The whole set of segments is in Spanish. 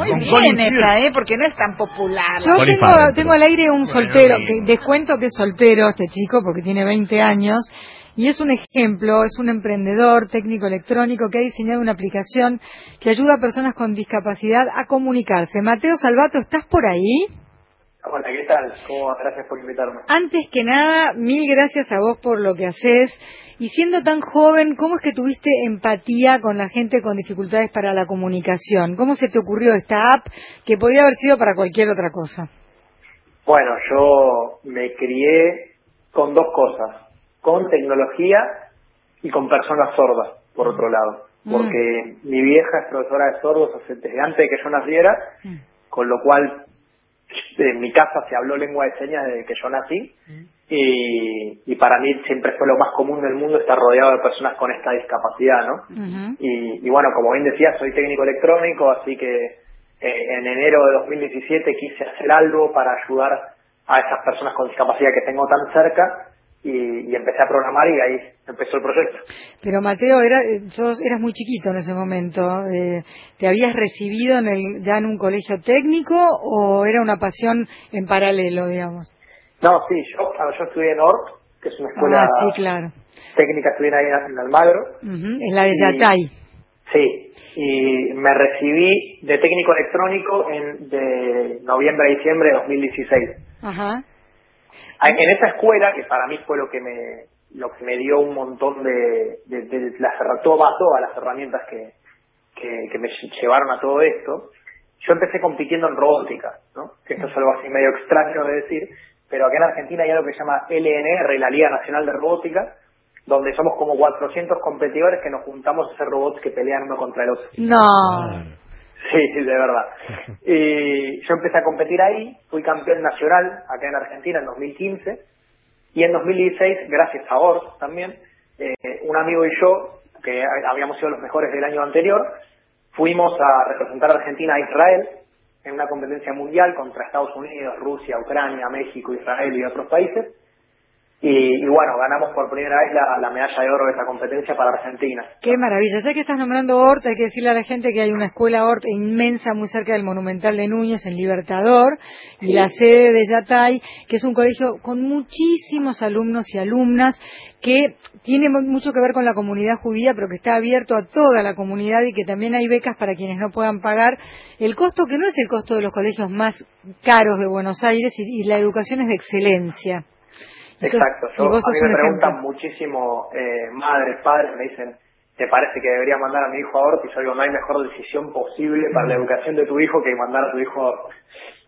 bien esa, porque no es tan popular. Yo tengo al aire un soltero, que descuento que es soltero este chico porque tiene 20 años y es un ejemplo, es un emprendedor técnico electrónico que ha diseñado una aplicación que ayuda a personas con discapacidad a comunicarse. Mateo Salvato, ¿estás por ahí? Hola, ¿qué tal? Gracias por invitarme. Antes que nada, mil gracias a vos por lo que haces. Y siendo tan joven, ¿cómo es que tuviste empatía con la gente con dificultades para la comunicación? ¿Cómo se te ocurrió esta app que podría haber sido para cualquier otra cosa? Bueno, yo me crié con dos cosas, con tecnología y con personas sordas, por otro lado. Porque mi vieja es profesora de sordos desde antes de que yo naciera, con lo cual en mi casa se habló lengua de señas desde que yo nací. Y para mí siempre fue lo más común del mundo estar rodeado de personas con esta discapacidad, ¿no? Y bueno, como bien decía, soy técnico electrónico, así que en enero de 2017 quise hacer algo para ayudar a esas personas con discapacidad que tengo tan cerca y empecé a programar y ahí empezó el proyecto. Pero Mateo, eras muy chiquito en ese momento. ¿Te habías recibido ya en un colegio técnico o era una pasión en paralelo, digamos? No, sí, yo estudié en ORT, que es una escuela sí, claro. técnica, estudié ahí en Almagro. En la de Yatay. Sí, y me recibí de técnico electrónico de noviembre a diciembre de 2016. Ajá. En esa escuela, que para mí fue lo que me dio un montón todas las herramientas que me llevaron a todo esto, yo empecé compitiendo en robótica, ¿no? Que esto es algo así medio extraño de decir, pero acá en Argentina hay algo que se llama LNR, la Liga Nacional de Robótica, donde somos como 400 competidores que nos juntamos a hacer robots que pelean uno contra el otro. No. Sí, de verdad. Y yo empecé a competir ahí, fui campeón nacional acá en Argentina en 2015, y en 2016, gracias a ORS también, un amigo y yo, que habíamos sido los mejores del año anterior, fuimos a representar a Argentina a Israel en una competencia mundial contra Estados Unidos, Rusia, Ucrania, México, Israel y otros países. Y bueno, ganamos por primera vez la medalla de oro de esa competencia para Argentina. Qué maravilla. Ya que estás nombrando ORT, hay que decirle a la gente que hay una escuela ORT inmensa muy cerca del Monumental de Núñez, en Libertador, y la sede de Yatay, que es un colegio con muchísimos alumnos y alumnas, que tiene mucho que ver con la comunidad judía, pero que está abierto a toda la comunidad y que también hay becas para quienes no puedan pagar el costo, que no es el costo de los colegios más caros de Buenos Aires, y la educación es de excelencia. Exacto, a mí me preguntan muchísimo madres, padres, me dicen, ¿te parece que debería mandar a mi hijo a ORT? Y yo digo, no hay mejor decisión posible para la educación de tu hijo que mandar a tu hijo a ORT.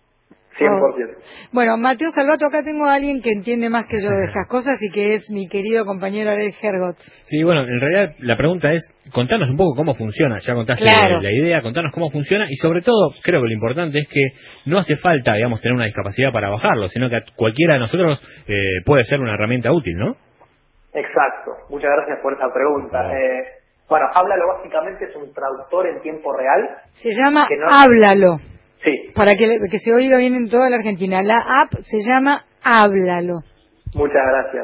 100%. Bueno, Mateo Salvato, acá tengo a alguien que entiende más que yo de estas cosas y que es mi querido compañero Adel Hergot. Sí, bueno, en realidad la pregunta es, contanos un poco cómo funciona, ya contaste la idea, contanos cómo funciona y sobre todo, creo que lo importante es que no hace falta, digamos, tener una discapacidad para bajarlo, sino que cualquiera de nosotros puede ser una herramienta útil, ¿no? Exacto, muchas gracias por esa pregunta. Bueno, Háblalo básicamente es un traductor en tiempo real. Se llama Háblalo. Sí. Para que se oiga bien en toda la Argentina. La app se llama Háblalo. Muchas gracias.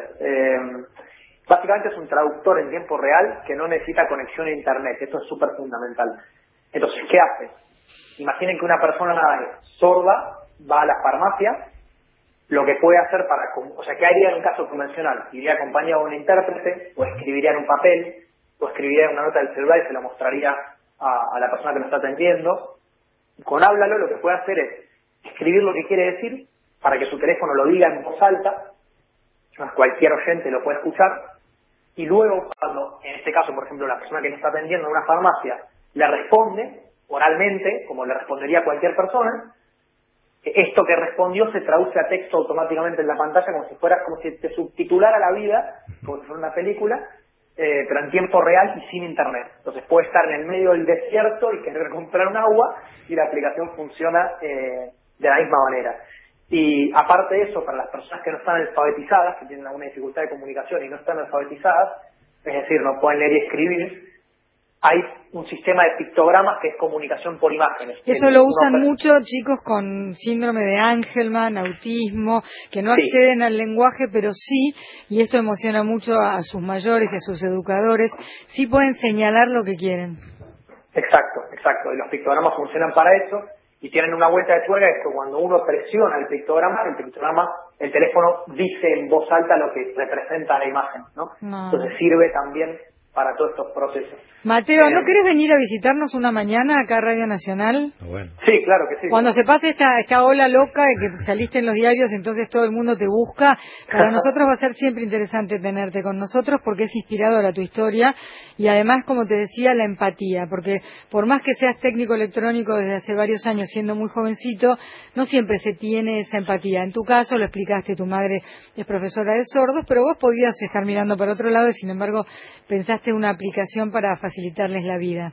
Básicamente es un traductor en tiempo real que no necesita conexión a internet. Esto es súper fundamental. Entonces, ¿qué hace? Imaginen que una persona sorda va a la farmacia, lo que puede hacer ¿qué haría en un caso convencional? Iría acompañado de un intérprete, o escribiría en un papel, o escribiría en una nota del celular y se la mostraría a la persona que lo está atendiendo. Con Háblalo lo que puede hacer es escribir lo que quiere decir para que su teléfono lo diga en voz alta, cualquier oyente lo puede escuchar, y luego cuando, en este caso por ejemplo la persona que nos está atendiendo en una farmacia le responde oralmente, como le respondería a cualquier persona, esto que respondió se traduce a texto automáticamente en la pantalla como si te subtitulara la vida, como si fuera una película, pero en tiempo real y sin internet. Entonces puede estar en el medio del desierto y querer comprar un agua y la aplicación funciona de la misma manera. Y aparte de eso, para las personas que no están alfabetizadas, que tienen alguna dificultad de comunicación y no están alfabetizadas, es decir, no pueden leer y escribir, hay un sistema de pictogramas que es comunicación por imágenes. Eso lo usan mucho chicos con síndrome de Angelman, autismo, que no acceden al lenguaje, pero sí, y esto emociona mucho a sus mayores y a sus educadores, sí pueden señalar lo que quieren. Exacto. Y los pictogramas funcionan para eso. y tienen una vuelta de tuerca que cuando uno presiona el pictograma, el teléfono dice en voz alta lo que representa la imagen, ¿no? Entonces sirve también para todos estos procesos. Mateo, ¿no querés venir a visitarnos una mañana acá a Radio Nacional? Bueno. Sí, claro que sí. Cuando se pase esta ola loca de que saliste en los diarios, entonces todo el mundo te busca. Para nosotros va a ser siempre interesante tenerte con nosotros porque es inspiradora tu historia y además, como te decía, la empatía, porque por más que seas técnico electrónico desde hace varios años, siendo muy jovencito, no siempre se tiene esa empatía. En tu caso, lo explicaste, tu madre es profesora de sordos, pero vos podías estar mirando para otro lado y sin embargo pensaste una aplicación para facilitarles la vida.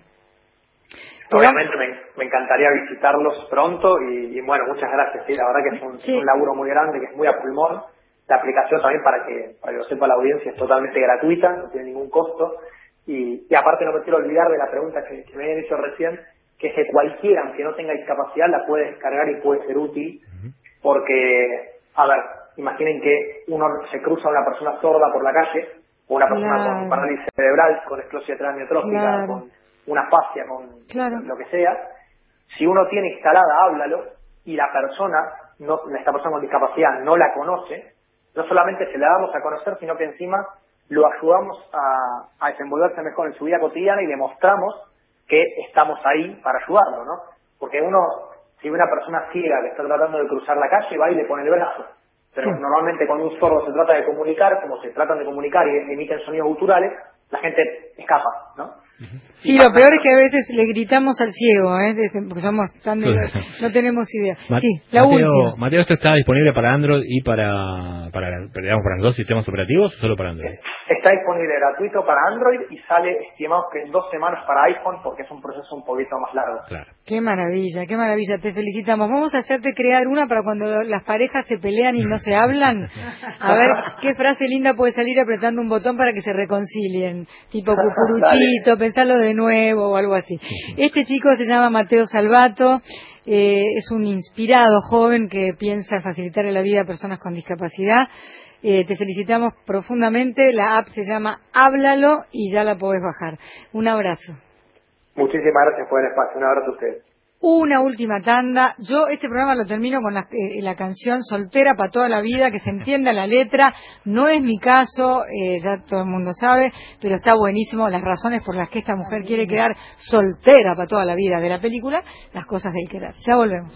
Obviamente me encantaría visitarlos pronto y bueno, muchas gracias. Sí, la verdad que es un laburo muy grande, que es muy a pulmón. La aplicación también, para que lo sepa la audiencia, es totalmente gratuita, no tiene ningún costo. Y aparte no me quiero olvidar de la pregunta que me habían hecho recién, que es que cualquiera, aunque no tenga discapacidad, la puede descargar y puede ser útil, porque, a ver, imaginen que uno se cruza a una persona sorda por la calle, o una persona con parálisis cerebral, con esclerosis amiotrófica, con una fascia, con lo que sea. Si uno tiene instalada Háblalo y esta persona con discapacidad no la conoce, no solamente se la damos a conocer, sino que encima lo ayudamos a desenvolverse mejor en su vida cotidiana y le mostramos que estamos ahí para ayudarlo, ¿no? Porque si una persona ciega que está tratando de cruzar la calle, va y le pone el brazo. Pero normalmente cuando un sordo se trata de comunicar, como se tratan de comunicar y emiten sonidos guturales, la gente escapa, ¿no? Sí, lo peor es que a veces le gritamos al ciego, porque somos tan no tenemos idea. Última. Mateo, ¿esto está disponible para Android y para los dos sistemas operativos o solo para Android? Está disponible gratuito para Android y sale, estimamos que en 2 semanas para iPhone, porque es un proceso un poquito más largo. Claro. Qué maravilla, te felicitamos. Vamos a hacerte crear una para cuando las parejas se pelean y no se hablan. A ver qué frase linda puede salir apretando un botón para que se reconcilien. Tipo cucuruchito, pensarlo de nuevo o algo así. Este chico se llama Mateo Salvato, es un inspirado joven que piensa facilitarle la vida a personas con discapacidad. Te felicitamos profundamente. La app se llama Háblalo y ya la podés bajar. Un abrazo. Muchísimas gracias por el espacio. Un abrazo a ustedes. Una última tanda. Yo este programa lo termino con la canción Soltera para toda la vida, que se entienda la letra. No es mi caso, ya todo el mundo sabe, pero está buenísimo las razones por las que esta mujer quiere quedar soltera para toda la vida de la película, Las cosas del querer. Ya volvemos.